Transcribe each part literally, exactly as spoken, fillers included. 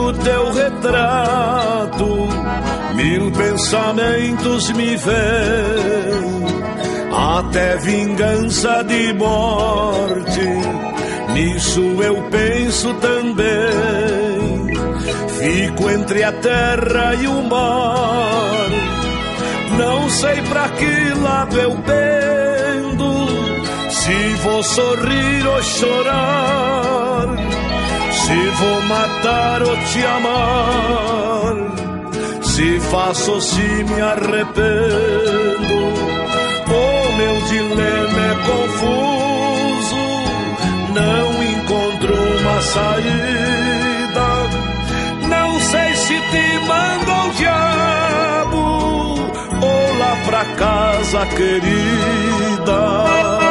do teu retrato, mil pensamentos me vêm, até vingança de morte, nisso eu penso também. Fico entre a terra e o mar, não sei pra que lado eu pendo, se vou sorrir ou chorar, se vou matar ou te amar, se faço ou se me arrependo. O meu dilema é confuso, não encontro uma saída, não sei se te mando ao diabo ou lá pra casa querida.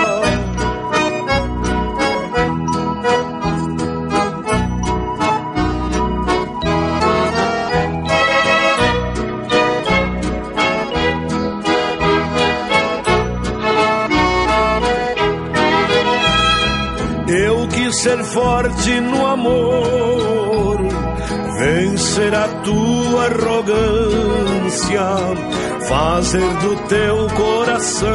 Ser forte no amor, vencer a tua arrogância, fazer do teu coração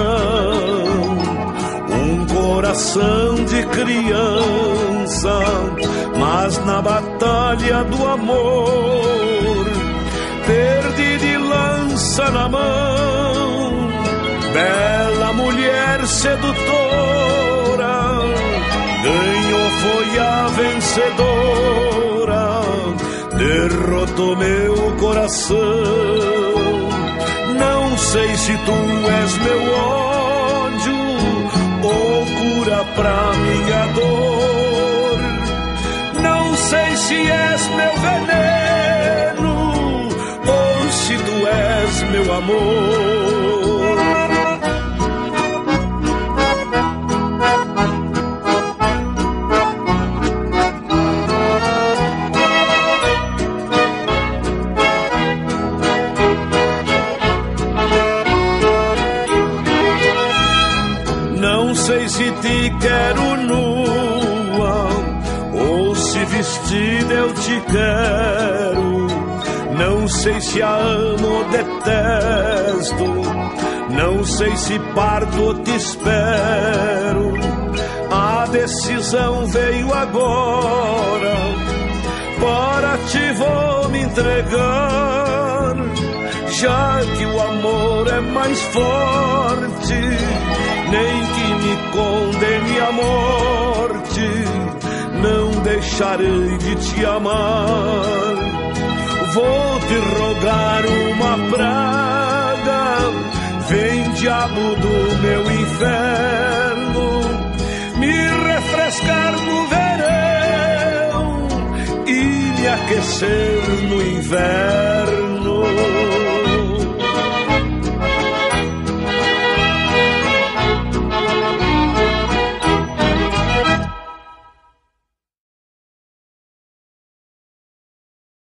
um coração de criança. Mas na batalha do amor perdi de lança na mão, bela mulher sedutora, ganhou foi a vencedora, derrotou meu coração. Não sei se tu és meu ódio ou cura pra minha dor, não sei se és meu veneno ou se tu és meu amor. Se te quero nua ou se vestida eu te quero, não sei se a amo ou detesto, não sei se parto ou te espero. A decisão veio agora, para ti vou me entregar, já que o amor é mais forte, nem que me condene à morte, não deixarei de te amar. Vou te rogar uma praga, vem diabo do meu inferno, me refrescar no verão e me aquecer no inverno.